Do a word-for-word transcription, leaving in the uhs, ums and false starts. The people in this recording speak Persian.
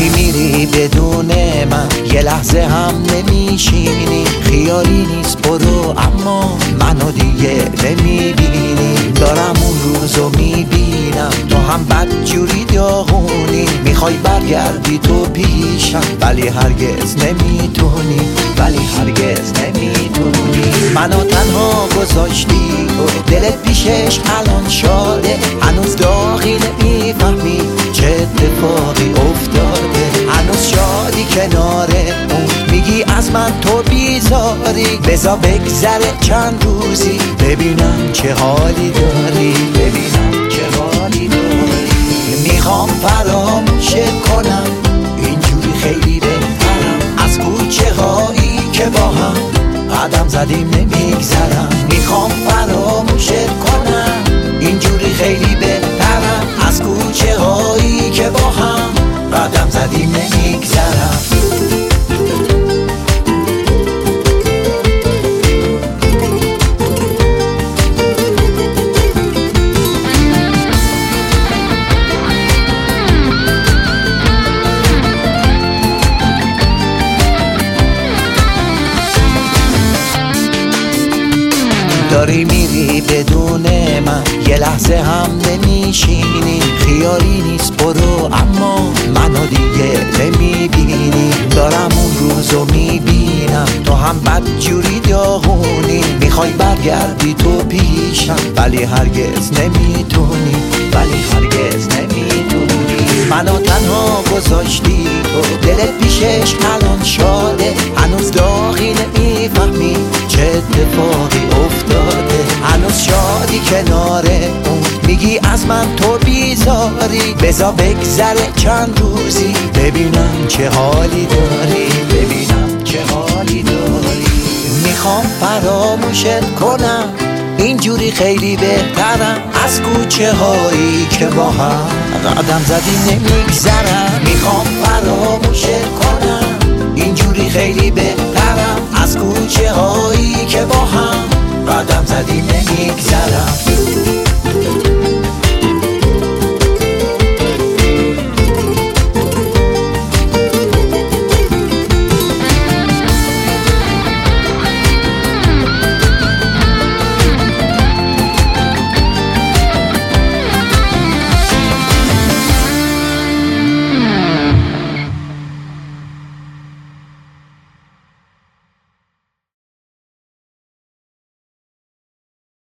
داری میری بدون من، یه لحظه هم نمیشینی. خیالی نیست برو اما منو دیگه نمیبینی. دارم اون روزو میبینم تو هم بدجوری داغونی. میخوای برگردی تو پیشم ولی هرگز نمیتونی، ولی هرگز نمیتونی. منو تنها گذاشتی تو، دلت پیشش الان شاده. هنوز داغی نمیفهمی چه اتفاقی افتاده. هنوز شادی کنار اون، میگی از من تو بیزاری. بذار بگذره چند روزی ببینم چه حالی داری، ببینم چه حالی داری. میخوام فراموشت کنم، اینجوری خیلی بهترم. از کوچه هایی که با هم قدم زدیم نمیگذرم. میخوام فراموشت کنم، اینجوری خیلی بهترم. از کوچه هایی که با هم قدم زدیم نمیگذرم. داری میری بدون من، یه لحظه هم نمیشینی. خیالی نیست برو اما منو دیگه نمیبینی. دارم اون روزو میبینم تو هم بدجوری داغونی. میخوای برگردی تو پیشم ولی هرگز نمیتونی، ولی هرگز نمیتونی. منو تنها گذاشتی تو، دلت پیشش الان شاده. هنوز داغی نمیفهمی چه اتفاقی افتاده. هنوز شادی کنار اون، میگی از من تو بیزاری. بذار بگذره چند روزی ببینم چه حالی داری، ببینم چه حالی داری. میخوام فراموشت کنم، اینجوری خیلی بهترم. از کوچه هایی که با هم قدم زدیم نمیگذرم. میخوام فراموشت کنم، اینجوری خیلی بهترم. از کوچه هایی که با هم قدم زدیم نمیگذرم.